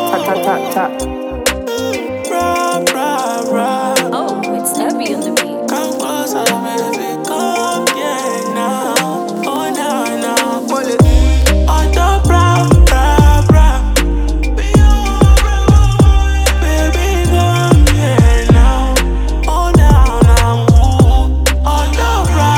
Ta ta ta ta. Oh, it's heavy on the beat. Come closer, baby, come here now. Oh, now, now. Pull it. On the bra. Baby, come here now. Oh, now, now. On the bra.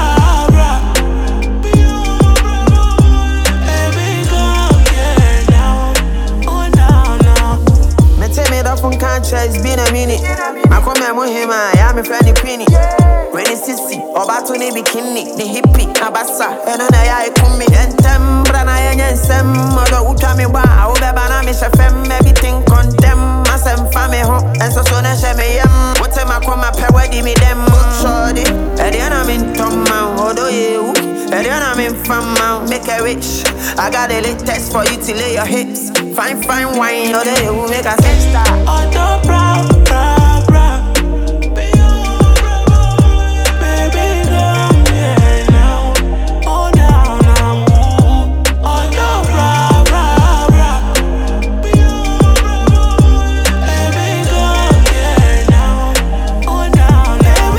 Baby, come here now. Oh, now, now. Me take me off from country, it's been a minute. I come here with him, I am a friendly queenie. When it's sissy, or back to the bikini, the hippie, Abassa, and then I come me. And Tembrana and Sam, mother who tell me why I will be banana, Miss FM, everything condemn. I send family home, and so soon as I may what time I come up, where me them shorty. And then I'm in Tom Mount, although you, and then I'm in Fam Mount, make a rich. I got a latest for you to lay your hips. Fine wine, or they will make a sex star. On the bra. Baby, come here now. Oh, now, now. On the bra. Baby, come here now. Oh, now, now.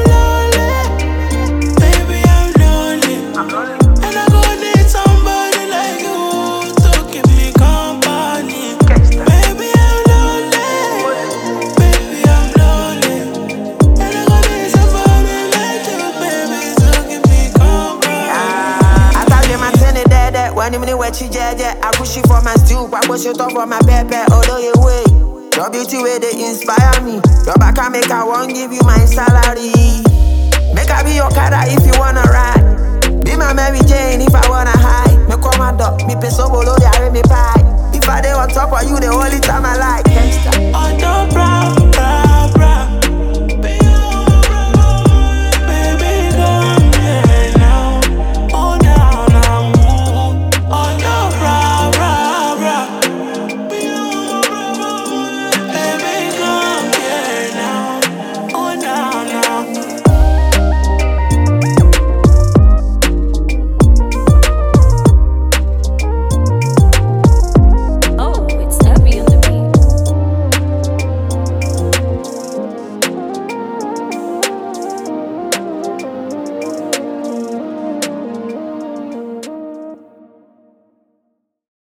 Baby, I'm lonely. And I gon' need somebody like you to keep me company. Baby, I'm lonely. Baby, I'm lonely. And I gon' need somebody like you, baby, to keep me company. I thought you might send it there. When you mean what you did, I push you for my stew. I push you for my baby, although you wait. Your beauty way they inspire me. Your back I make, I won't give you my salary. Make I be your cara if you wanna ride. Be my Mary Jane if I wanna hide. Me call my dog, me pay so below, they are me pie. If I dey on top of you, the only time I like. On the